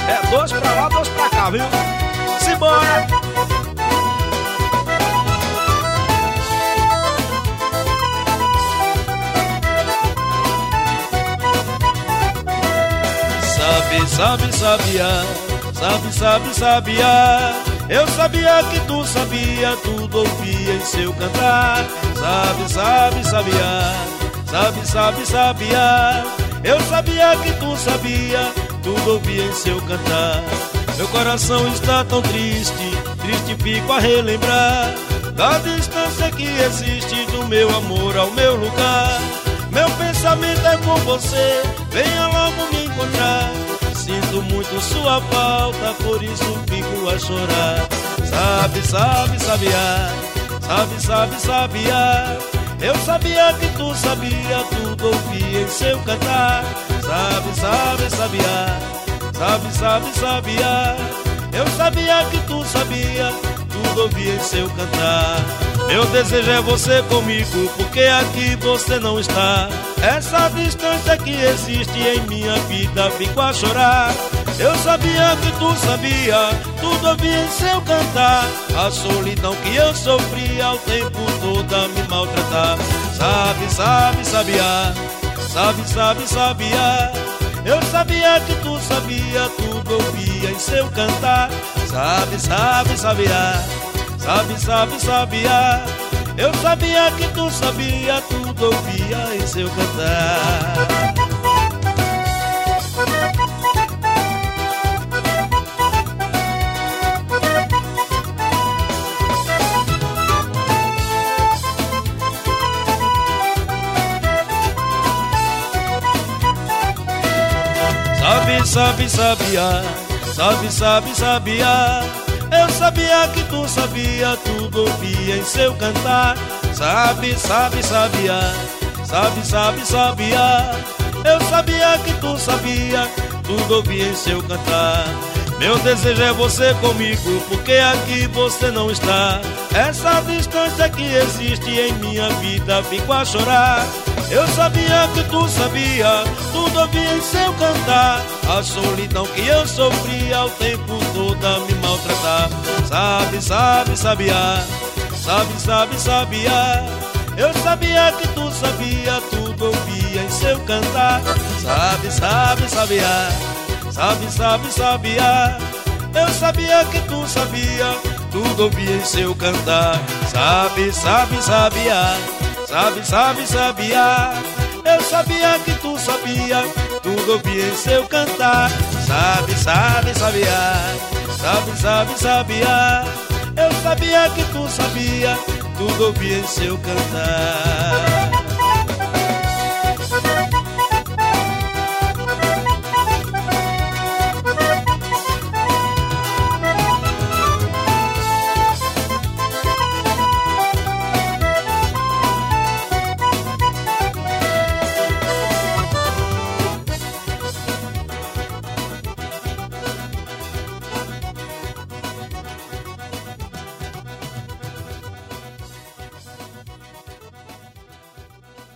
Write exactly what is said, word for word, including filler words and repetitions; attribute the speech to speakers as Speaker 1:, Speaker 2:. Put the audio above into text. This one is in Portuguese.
Speaker 1: É dois pra lá, dois pra cá, viu? Simbora!
Speaker 2: Sabe, sabe, sabia, sabe, sabe, sabia. Eu sabia que tu sabia, tudo ouvia em seu cantar. Sabe, sabe, sabia, sabe, sabe, sabia. Eu sabia que tu sabia, tudo ouvia em seu cantar. Meu coração está tão triste, triste fico a relembrar da distância que existe do meu amor ao meu lugar. Meu pensamento é com você, venha logo me encontrar. Sinto muito sua falta, por isso fico a chorar. Sabe, sabe, sabia, sabe, sabe, sabia. Eu sabia que tu sabia, tudo ouvia em seu cantar. Sabe, sabe, sabia, sabe, sabe, sabia. Eu sabia que tu sabia, tudo ouvia em seu cantar. Meu desejo é você comigo, porque aqui você não está. Essa distância que existe em minha vida, fico a chorar. Eu sabia que tu sabia, tudo ouvia em seu cantar. A solidão que eu sofria o tempo todo a me maltratar. Sabe, sabe, sabia, sabe, sabe, sabia. Eu sabia que tu sabia, tudo ouvia em seu cantar. Sabe, sabe, sabia, sabe, sabe, sabia. Eu sabia que tu sabia, tudo ouvia em seu cantar. Sabe, sabe, sabia, sabe, sabe, sabia. Eu sabia que tu sabia, tudo ouvia em seu cantar. Sabe, sabe, sabia, sabe, sabe, sabia. Eu sabia que tu sabia, tudo ouvia em seu cantar. Meu desejo é você comigo, porque aqui você não está. Essa distância que existe em minha vida, fico a chorar. Eu sabia que tu sabia, tudo ouvia em seu cantar. A solidão que eu sofria o tempo todo a me maltratar. Sabe, sabe, sabia, sabe, sabe, sabia. Eu sabia que tu sabia, tudo ouvia em seu cantar. Sabe, sabe, sabia, sabe, sabe, sabia. Eu sabia que tu sabia, tudo ouvia em seu cantar. Sabe, sabe, sabia, sabe, sabe, sabia. Eu sabia que tu sabia, tudo ouvia em seu cantar. Sabe, sabe, sabia, sabe, sabe, sabia. Eu sabia que tu sabia, tudo ouvia em seu cantar.